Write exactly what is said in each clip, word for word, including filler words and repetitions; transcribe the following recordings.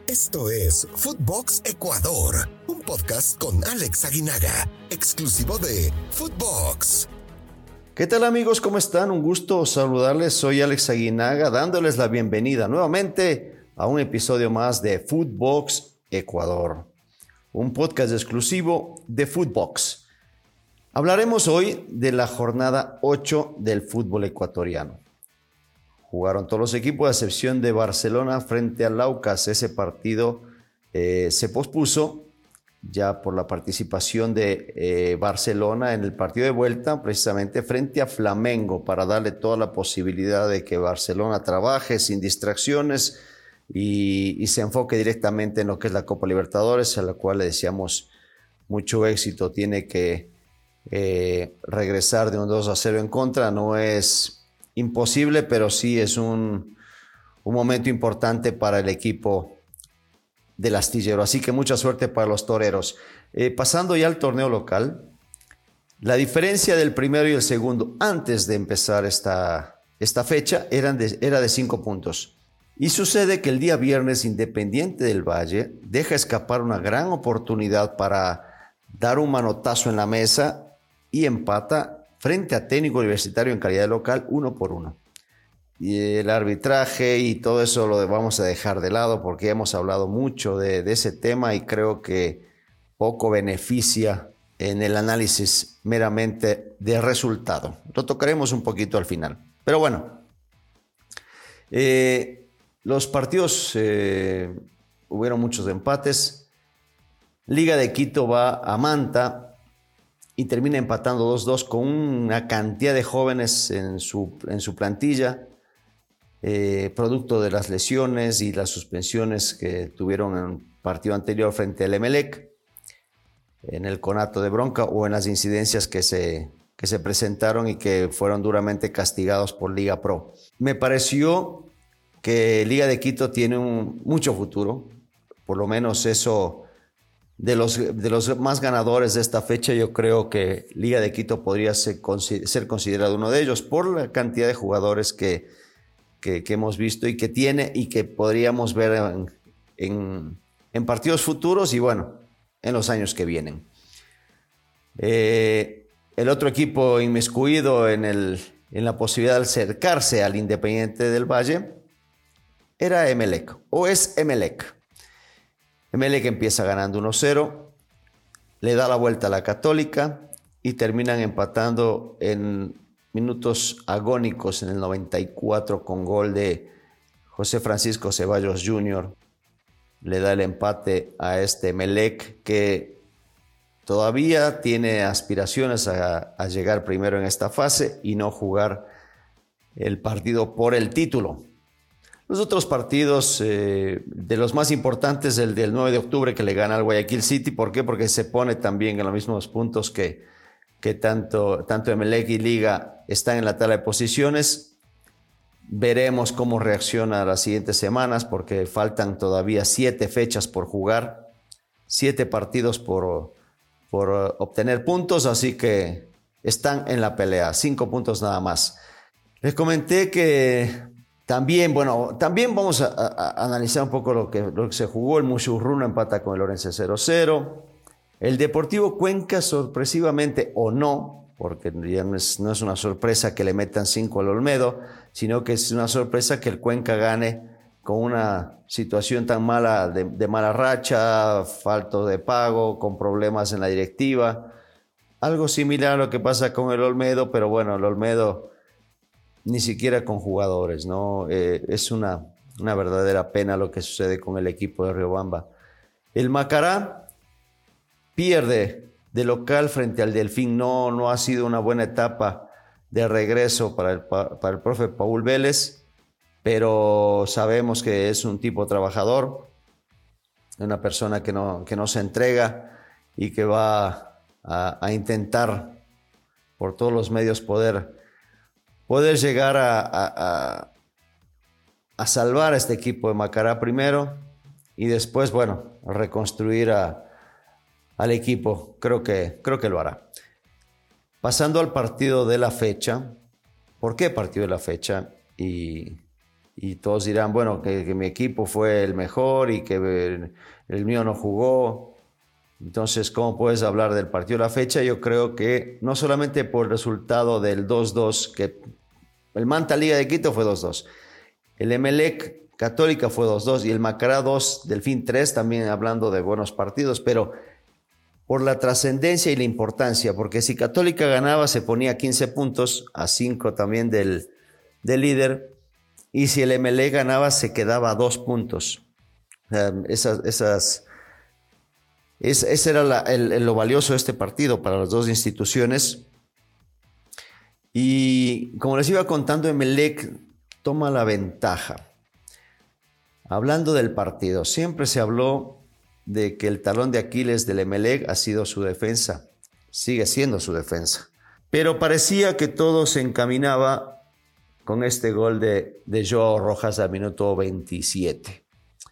Esto es Footbox Ecuador, un podcast con Alex Aguinaga, exclusivo de Footbox. ¿Qué tal amigos? ¿Cómo están? Un gusto saludarles. Soy Alex Aguinaga, dándoles la bienvenida nuevamente a un episodio más de Footbox Ecuador, un podcast exclusivo de Footbox. Hablaremos hoy de la jornada ocho del fútbol ecuatoriano. Jugaron todos los equipos a excepción de Barcelona frente al Aucas. Ese partido eh, se pospuso ya por la participación de eh, Barcelona en el partido de vuelta, precisamente frente a Flamengo, para darle toda la posibilidad de que Barcelona trabaje sin distracciones y, y se enfoque directamente en lo que es la Copa Libertadores, a la cual le deseamos mucho éxito. Tiene que eh, regresar de un dos a cero en contra. No es imposible, pero sí es un, un momento importante para el equipo del astillero. Así que mucha suerte para los toreros. Eh, pasando ya al torneo local, la diferencia del primero y el segundo antes de empezar esta, esta fecha eran de, era de cinco puntos. Y sucede que el día viernes Independiente del Valle deja escapar una gran oportunidad para dar un manotazo en la mesa y empata frente a Técnico Universitario en calidad de local, uno por uno. Y el arbitraje y todo eso lo vamos a dejar de lado porque hemos hablado mucho de, de ese tema y creo que poco beneficia en el análisis meramente de resultado. Lo tocaremos un poquito al final. Pero bueno, eh, los partidos, eh, hubieron muchos empates. Liga de Quito va a Manta y termina empatando dos dos con una cantidad de jóvenes en su, en su plantilla, eh, producto de las lesiones y las suspensiones que tuvieron en el partido anterior frente al Emelec, en el conato de bronca o en las incidencias que se, que se presentaron y que fueron duramente castigados por Liga Pro. Me pareció que Liga de Quito tiene un, mucho futuro, por lo menos eso. De los, de los más ganadores de esta fecha, yo creo que Liga de Quito podría ser, ser considerado uno de ellos por la cantidad de jugadores que, que, que hemos visto y que tiene y que podríamos ver en, en, en partidos futuros y bueno, en los años que vienen. Eh, el otro equipo inmiscuido en, el, en la posibilidad de acercarse al Independiente del Valle era Emelec, o es Emelec. Emelec empieza ganando uno cero, le da la vuelta a la Católica y terminan empatando en minutos agónicos en el noventa y cuatro con gol de José Francisco Ceballos junior Le da el empate a este Emelec que todavía tiene aspiraciones a, a llegar primero en esta fase y no jugar el partido por el título. Los otros partidos, eh, de los más importantes, el del nueve de octubre que le gana al Guayaquil City. ¿Por qué? Porque se pone también en los mismos puntos que, que tanto, tanto Emelec y Liga están en la tabla de posiciones. Veremos cómo reacciona las siguientes semanas porque faltan todavía siete fechas por jugar, siete partidos por, por obtener puntos, así que están en la pelea, cinco puntos nada más. Les comenté que También, bueno, también vamos a, a, a analizar un poco lo que, lo que se jugó. El Mushurruna empata con el Orense cero cero. El Deportivo Cuenca, sorpresivamente o no, porque ya no es, no es una sorpresa que le metan cinco al Olmedo, sino que es una sorpresa que el Cuenca gane con una situación tan mala, de, de mala racha, falta de pago, con problemas en la directiva. Algo similar a lo que pasa con el Olmedo, pero bueno, el Olmedo ni siquiera con jugadores, ¿no? Eh, es una, una verdadera pena lo que sucede con el equipo de Riobamba. El Macará pierde de local frente al Delfín. No, no ha sido una buena etapa de regreso para el, para el profe Paul Vélez, pero sabemos que es un tipo trabajador, una persona que no, que no se entrega y que va a, a intentar por todos los medios poder poder llegar a, a, a, a salvar a este equipo de Macará primero y después, bueno, reconstruir a, al equipo. Creo que, creo que lo hará. Pasando al partido de la fecha. ¿Por qué partido de la fecha? Y y todos dirán, bueno, que, que mi equipo fue el mejor y que el, el mío no jugó. Entonces, ¿cómo puedes hablar del partido de la fecha? Yo creo que no solamente por el resultado del dos dos, que el Manta Liga de Quito fue dos dos, el Emelec Católica fue dos dos y el Macará dos, Delfín tres, también hablando de buenos partidos, pero por la trascendencia y la importancia, porque si Católica ganaba se ponía quince puntos, a cinco también del, del líder, y si el Emelec ganaba se quedaba a dos puntos. Um, esas... esas Es, ese era la, el, el, lo valioso de este partido para las dos instituciones. Y como les iba contando, Emelec toma la ventaja. Hablando del partido, siempre se habló de que el talón de Aquiles del Emelec ha sido su defensa. Sigue siendo su defensa. Pero parecía que todo se encaminaba con este gol de, de Joao Rojas al minuto veintisiete.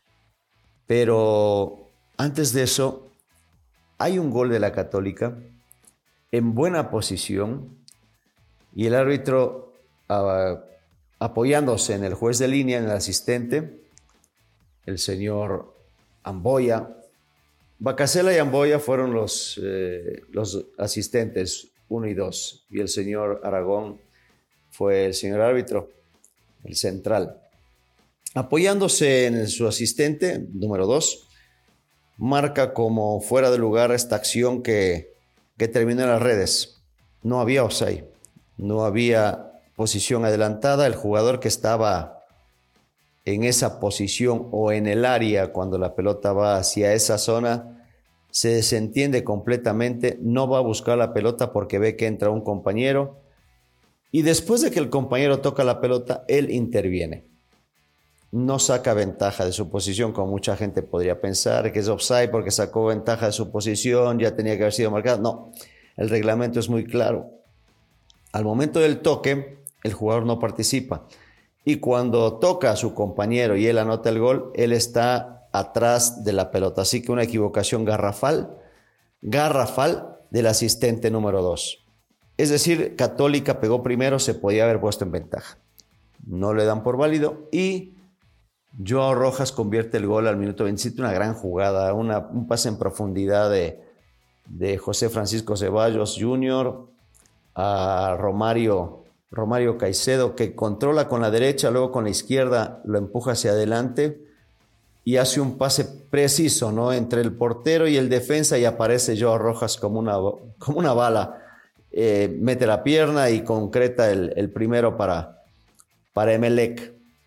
Pero antes de eso, hay un gol de la Católica en buena posición y el árbitro uh, apoyándose en el juez de línea, en el asistente, el señor Amboya. Bacasela y Amboya fueron los, eh, los asistentes uno y dos y el señor Aragón fue el señor árbitro, el central. Apoyándose en su asistente, número dos, marca como fuera de lugar esta acción que, que terminó en las redes. No había offside, no había posición adelantada. El jugador que estaba en esa posición o en el área cuando la pelota va hacia esa zona se desentiende completamente, no va a buscar la pelota porque ve que entra un compañero y después de que el compañero toca la pelota, él interviene. No saca ventaja de su posición, como mucha gente podría pensar, que es offside porque sacó ventaja de su posición, ya tenía que haber sido marcado. No, el reglamento es muy claro. Al momento del toque, el jugador no participa. Y cuando toca a su compañero y él anota el gol, él está atrás de la pelota. Así que una equivocación garrafal, garrafal del asistente número dos. Es decir, Católica pegó primero, se podía haber puesto en ventaja. No le dan por válido y Joao Rojas convierte el gol al minuto veintisiete, una gran jugada, una, un pase en profundidad de, de José Francisco Ceballos junior a Romario, Romario Caicedo, que controla con la derecha, luego con la izquierda lo empuja hacia adelante y hace un pase preciso, ¿no?, entre el portero y el defensa y aparece Joao Rojas como una, como una bala. Eh, mete la pierna y concreta el, el primero para, para Emelec.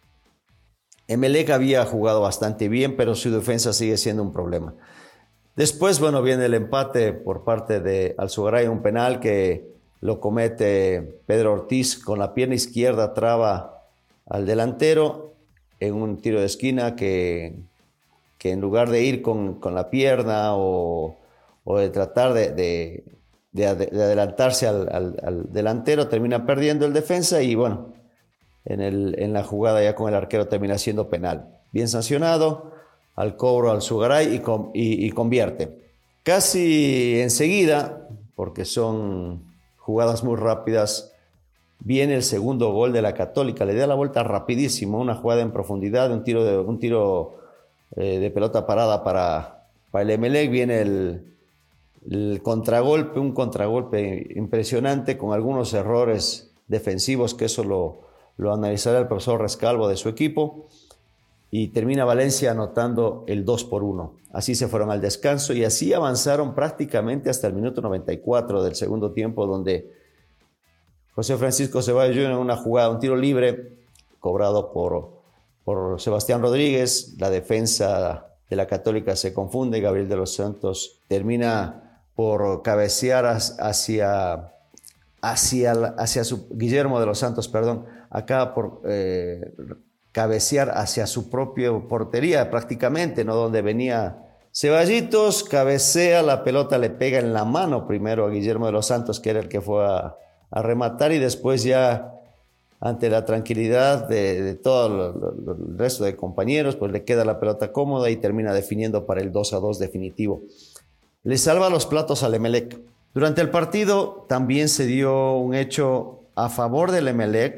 Emelec había jugado bastante bien, pero su defensa sigue siendo un problema. Después, bueno, viene el empate por parte de Alzugaray, un penal que lo comete Pedro Ortiz con la pierna izquierda, traba al delantero en un tiro de esquina que, que en lugar de ir con, con la pierna o, o de tratar de, de, de, de adelantarse al, al, al delantero, termina perdiendo el defensa y bueno, En, el, en la jugada ya con el arquero termina siendo penal. Bien sancionado, al cobro Alzugaray y, com, y, y convierte. Casi enseguida, porque son jugadas muy rápidas, viene el segundo gol de la Católica. Le da la vuelta rapidísimo, una jugada en profundidad, un tiro de, un tiro, eh, de pelota parada para, para el Emelec. Viene el, el contragolpe, un contragolpe impresionante con algunos errores defensivos que eso lo... Lo analizará el profesor Rescalvo de su equipo y termina Valencia anotando el dos por uno. Así se fueron al descanso y así avanzaron prácticamente hasta el minuto noventa y cuatro del segundo tiempo, donde José Francisco Ceballos junior en una jugada, un tiro libre cobrado por, por Sebastián Rodríguez. La defensa de la Católica se confunde, Gabriel de los Santos termina por cabecear hacia... Hacia, hacia su, Guillermo de los Santos, perdón, acaba por eh, cabecear hacia su propia portería prácticamente, ¿no?, donde venía Ceballitos, cabecea, la pelota le pega en la mano primero a Guillermo de los Santos, que era el que fue a, a rematar, y después ya ante la tranquilidad de, de todo lo, lo, el resto de compañeros, pues le queda la pelota cómoda y termina definiendo para el dos a dos definitivo. Le salva los platos al Emelec. Durante el partido también se dio un hecho a favor del Emelec,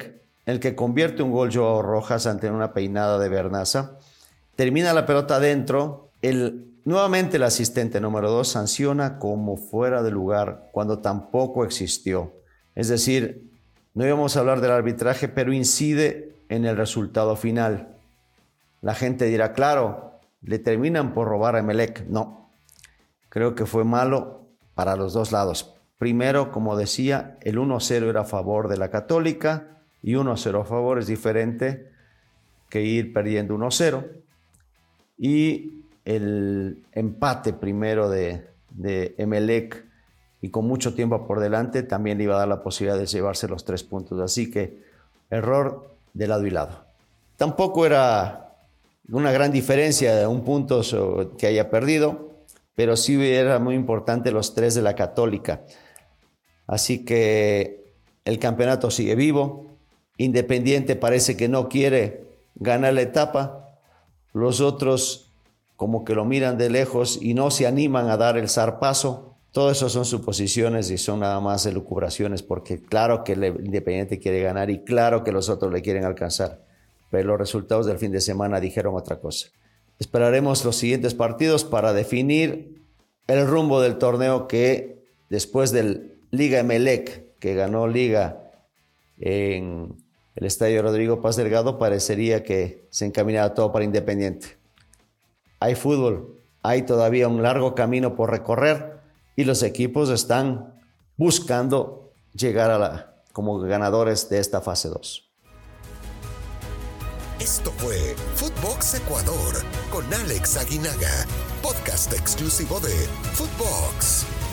en el que convierte un gol Joao Rojas ante una peinada de Vernaza. Termina la pelota adentro. El, nuevamente el asistente número dos sanciona como fuera de lugar cuando tampoco existió. Es decir, no íbamos a hablar del arbitraje, pero incide en el resultado final. La gente dirá, claro, le terminan por robar a Emelec. No, creo que fue malo para los dos lados. Primero, como decía, el uno a cero era a favor de la Católica y uno a cero a favor es diferente que ir perdiendo uno a cero. Y el empate primero de, de Emelec y con mucho tiempo por delante también le iba a dar la posibilidad de llevarse los tres puntos. Así que error de lado y lado. Tampoco era una gran diferencia de un punto que haya perdido, pero sí era muy importante los tres de la Católica. Así que el campeonato sigue vivo. Independiente parece que no quiere ganar la etapa. Los otros como que lo miran de lejos y no se animan a dar el zarpazo. Todo eso son suposiciones y son nada más elucubraciones, porque claro que el Independiente quiere ganar y claro que los otros le quieren alcanzar. Pero los resultados del fin de semana dijeron otra cosa. Esperaremos los siguientes partidos para definir el rumbo del torneo, que después del Liga Emelec, que ganó Liga en el Estadio Rodrigo Paz Delgado, parecería que se encaminaba todo para Independiente. Hay fútbol, hay todavía un largo camino por recorrer y los equipos están buscando llegar a la, como ganadores de esta fase dos. Esto fue Footbox Ecuador con Alex Aguinaga, podcast exclusivo de Footbox.